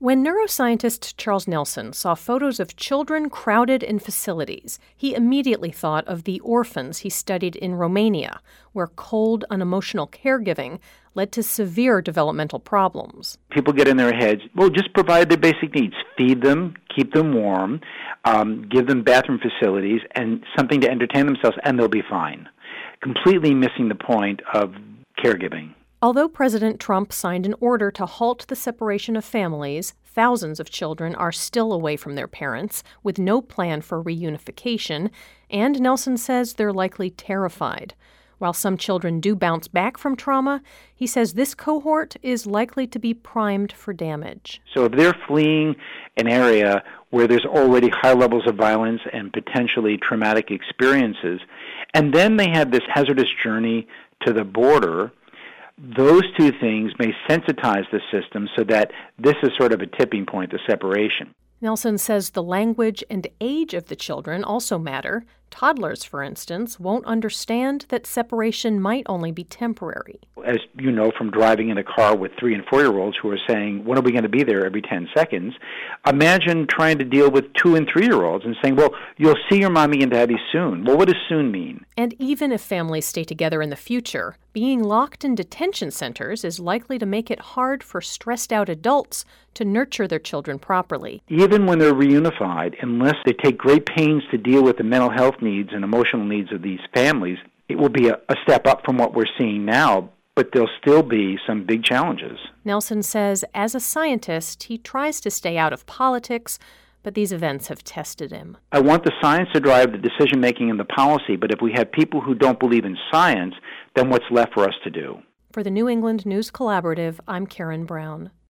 When neuroscientist Charles Nelson saw photos of children crowded in facilities, he immediately thought of the orphans he studied in Romania, where cold, unemotional caregiving led to severe developmental problems. People get in their heads, well, just provide their basic needs. Feed them, keep them warm, give them bathroom facilities, and something to entertain themselves, and they'll be fine. Completely missing the point of caregiving. Although President Trump signed an order to halt the separation of families, thousands of children are still away from their parents with no plan for reunification, and Nelson says they're likely terrified. While some children do bounce back from trauma, he says this cohort is likely to be primed for damage. So if they're fleeing an area where there's already high levels of violence and potentially traumatic experiences, and then they have this hazardous journey to the border, those two things may sensitize the system so that this is sort of a tipping point, the separation. Nelson says the language and age of the children also matter. Toddlers, for instance, won't understand that separation might only be temporary. As you know from driving in a car with 3- and 4-year-olds who are saying, when are we going to be there every 10 seconds? Imagine trying to deal with 2- and 3-year-olds and saying, well, you'll see your mommy and daddy soon. Well, what does soon mean? And even if families stay together in the future, being locked in detention centers is likely to make it hard for stressed-out adults to nurture their children properly. Even when they're reunified, unless they take great pains to deal with the mental health needs and emotional needs of these families, it will be a step up from what we're seeing now, but there'll still be some big challenges. Nelson says, as a scientist, he tries to stay out of politics, but these events have tested him. I want the science to drive the decision-making and the policy, but if we have people who don't believe in science, then what's left for us to do? For the New England News Collaborative, I'm Karen Brown.